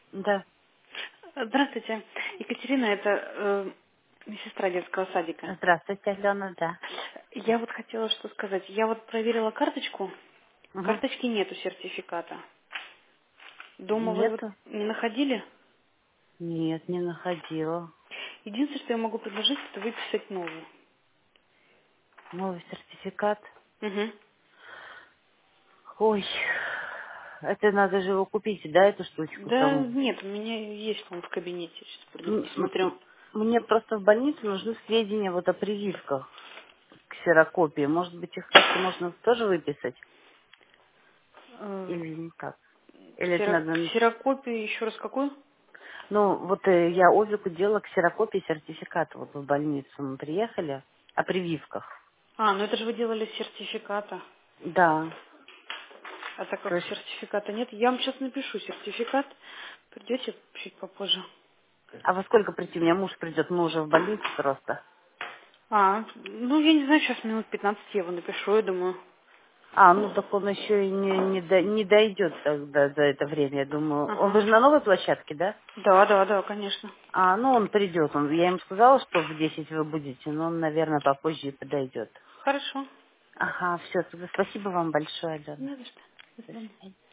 Да. Здравствуйте. Екатерина, это медсестра детского садика. Здравствуйте, Алена, да. Я вот хотела что сказать. Я вот проверила карточку. Угу. Карточки нету сертификата. Дома вы вот Нету? не находили? Нет, не находила. Единственное, что я могу предложить, это выписать новую. Новый сертификат. Угу. Ой, это надо же его купить, да, эту штучку Да там. нет, у меня есть он в кабинете. Сейчас пойду М- м- посмотрю. Мне просто в больнице нужны сведения вот о прививках, ксерокопии. Может быть, их как-то можно тоже выписать? Э, Или никак? Или это надо... Ксерокопию еще раз какую? Ну, вот я Овику делала ксерокопии сертификата вот в больницу. Мы приехали о прививках. А, ну это же вы делали с сертификата. Да. А так То как есть сертификата нет, я вам сейчас напишу сертификат. Придете чуть попозже. а во сколько прийти? У меня муж придет, мы уже в больнице просто. А, ну я не знаю, сейчас минут 15 я его напишу, я думаю. А, ну так он еще и не дойдет тогда за это время, я думаю. Он Ага. вы же на новой площадке, да? Да, да, да, конечно. А, ну он придет. Я ему сказала, что в 10 вы будете, но он, наверное, попозже и подойдет. Хорошо. Ага, все, тогда спасибо вам большое, Алена. Не за что. До До свидания. свидания.